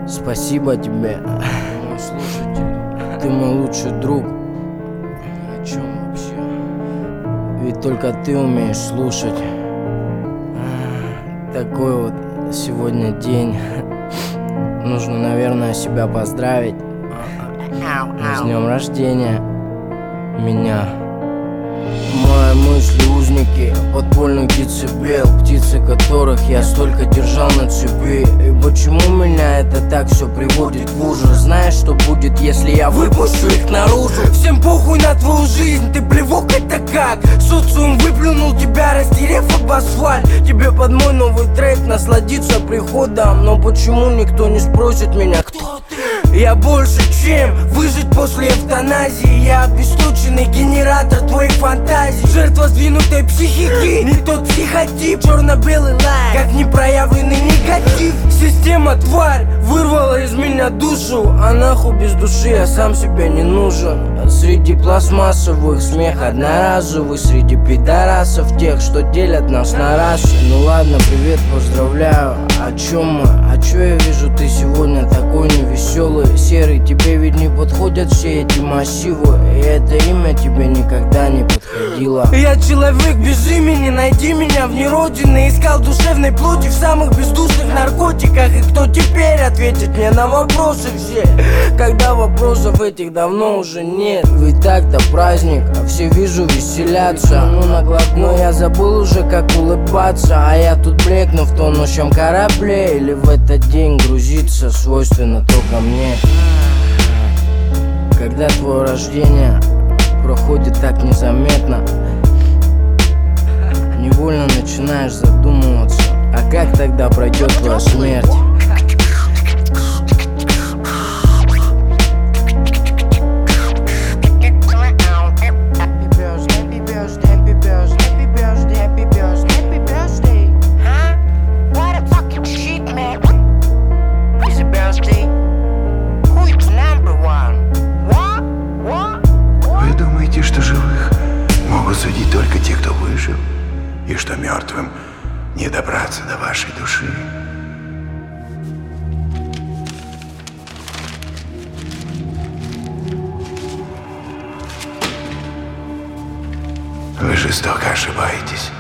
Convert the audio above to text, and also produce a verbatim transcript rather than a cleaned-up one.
Спасибо тебе, мой слушатель. Ты мой лучший друг. О чем вообще? Ведь только ты умеешь слушать. Такой вот сегодня день. Нужно, наверное, себя поздравить с днем рождения меня. Мои мысли узники подпольных децибел, птицы которых я столько держал на цепи. И почему меня это так все приводит в ужас? Знаешь, что будет, если я выпущу их наружу? Всем похуй на твою жизнь, ты плевок, это как? Социум выплюнул тебя, растерев об асфальт. Тебе под мой новый трек насладиться приходом. Но почему никто не спросит меня, кто ты? Я больше, чем выжить после эвтаназии. Я обесточенный генератор твоих фантазий, жертва сдвинутой психики, не тот психотип. Черно-белый лайк, как непроявленный негатив. Система, тварь, вырвала из меня душу, а нахуй без души я сам себе не нужен. Среди пластмассовых смех одноразовый, среди пидорасов тех, что делят нас на расы. Ну ладно, привет, поздравляю. О чем мы? А чё я вижу, ты сегодня такой невеселый, серый? Тебе ведь не подходят все эти массивы, и это имя тебе никогда не подходило. Я человек без имени, найди меня вне родины. Искал душевной плоти в самых бездушных наркотиках. И кто теперь ответит мне на вопросы все, когда вопросов этих давно уже нет? Ведь так-то праздник, а все вижу веселятся. Ну наглотну, я забыл уже как улыбаться. А я тут блекну в тонущем корабле. Или в этот день грузиться свойственно только мне. Когда твое рождение проходит так незаметно, невольно начинаешь задумываться, а как тогда пройдет твоя смерть? Что живых могут судить только те, кто выжил, и что мертвым не добраться до вашей души. Вы жестоко ошибаетесь.